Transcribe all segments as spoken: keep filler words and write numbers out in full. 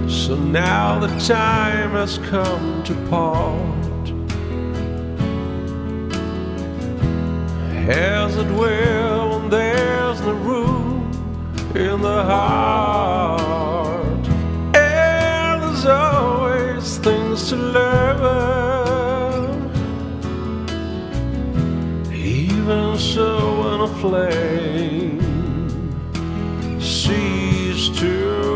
So now the time has come to part, as it will when there's no room in the heart. And there's always things to learn, even so when a flame ceases to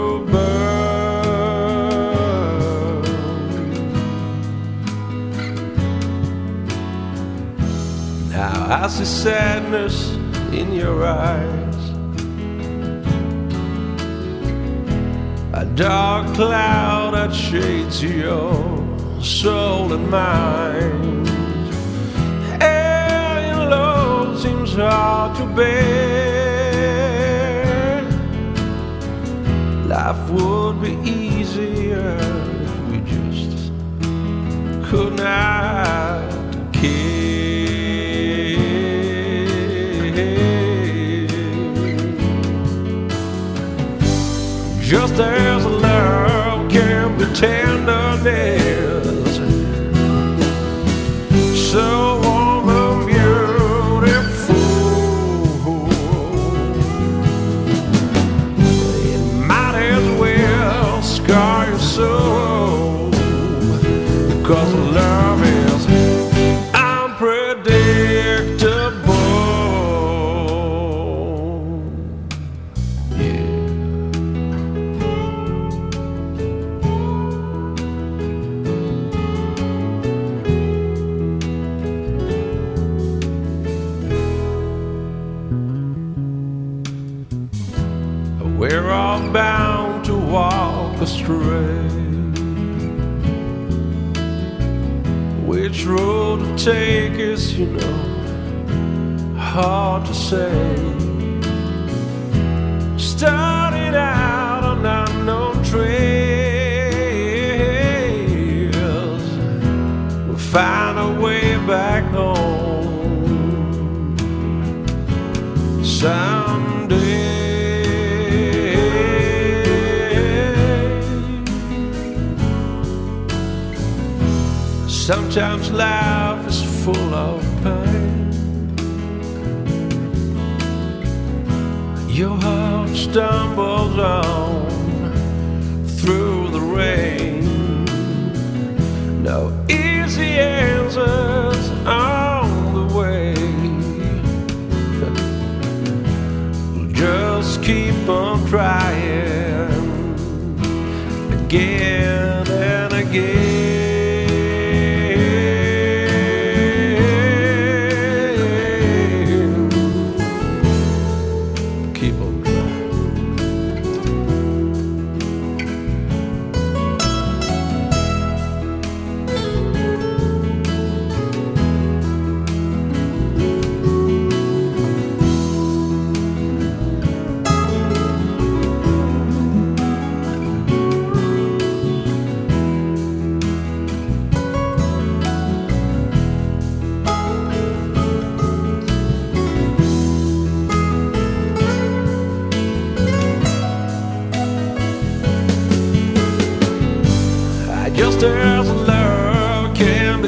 burn. Now I see sadness in your eyes, a dark cloud that shades your soul and mind, and your love seems hard to bear. Life would be easier if we just could not care. Just as love can be tenderness, so warm and beautiful, it might as well scar your soul, because love is unpredictable. We're all bound to walk astray. Which road to take is, you know, hard to say. Starting out on unknown trails, we'll find a way back home someday. Sometimes life is full of pain. Your heart stumbles on through the rain. No easy answers on the way. Just keep on trying again and again. Just as love can be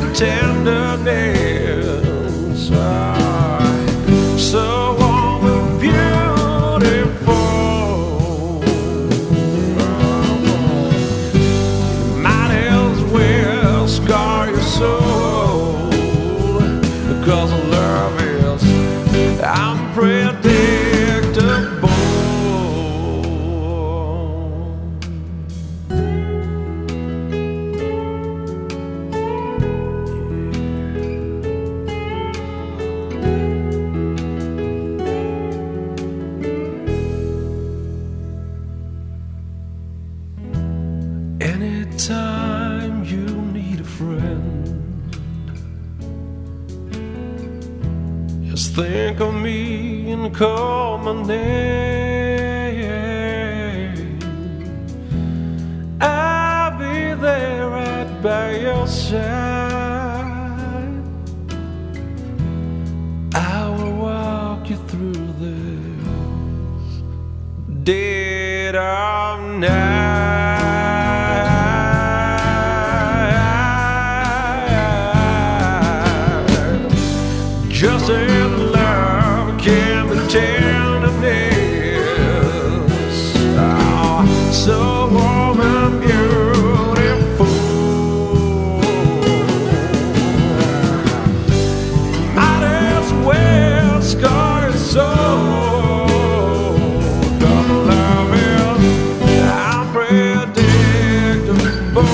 tenderness, ah, so warm and beautiful, you might as well scar your soul, because love is unpredictable. Anytime you need a friend, just think of me and call my name. I'll be there right by your side. I will walk you through this dead of night. warm and beautiful. Might as well scar your soul. Double love is unpredictable.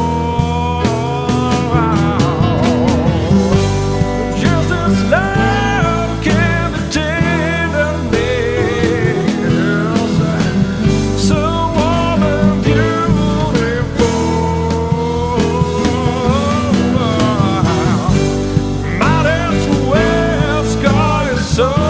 Just as love can be tenderness, so warm and beautiful. Might as well scar your soul.